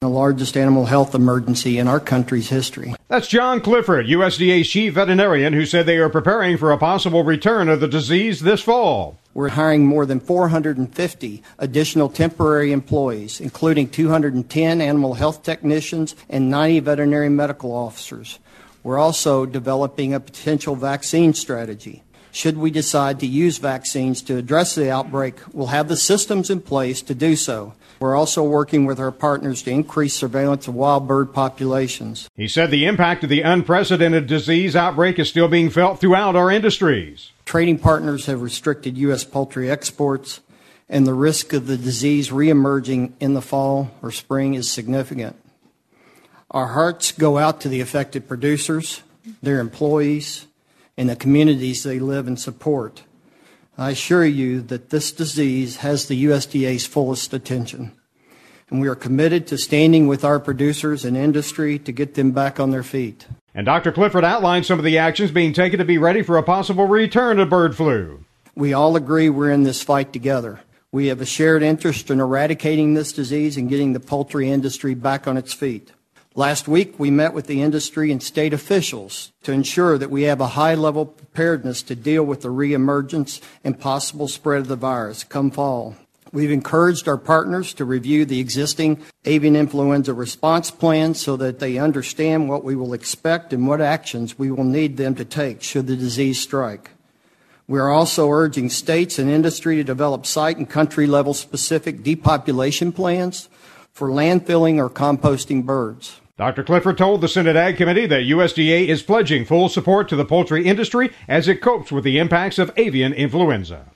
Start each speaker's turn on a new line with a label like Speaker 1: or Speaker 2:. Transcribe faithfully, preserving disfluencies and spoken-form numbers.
Speaker 1: The largest animal health emergency in our country's history.
Speaker 2: That's John Clifford, U S D A's chief veterinarian, who said they are preparing for a possible return of the disease this fall.
Speaker 1: We're hiring more than four hundred fifty additional temporary employees, including two hundred ten animal health technicians and ninety veterinary medical officers. We're also developing a potential vaccine strategy. Should we decide to use vaccines to address the outbreak, we'll have the systems in place to do so. We're also working with our partners to increase surveillance of wild bird populations.
Speaker 2: He said the impact of the unprecedented disease outbreak is still being felt throughout our industries.
Speaker 1: Trading partners have restricted U S poultry exports, and the risk of the disease reemerging in the fall or spring is significant. Our hearts go out to the affected producers, their employees, and the communities they live and support. I assure you that this disease has the U S D A's fullest attention, and we are committed to standing with our producers and industry to get them back on their feet.
Speaker 2: And Doctor Clifford outlined some of the actions being taken to be ready for a possible return of bird flu.
Speaker 1: We all agree we're in this fight together. We have a shared interest in eradicating this disease and getting the poultry industry back on its feet. Last week, we met with the industry and state officials to ensure that we have a high level of preparedness to deal with the reemergence and possible spread of the virus come fall. We've encouraged our partners to review the existing avian influenza response plans so that they understand what we will expect and what actions we will need them to take should the disease strike. We are also urging states and industry to develop site and country level specific depopulation plans for landfilling or composting birds.
Speaker 2: Doctor Clifford told the Senate Ag Committee that U S D A is pledging full support to the poultry industry as it copes with the impacts of avian influenza.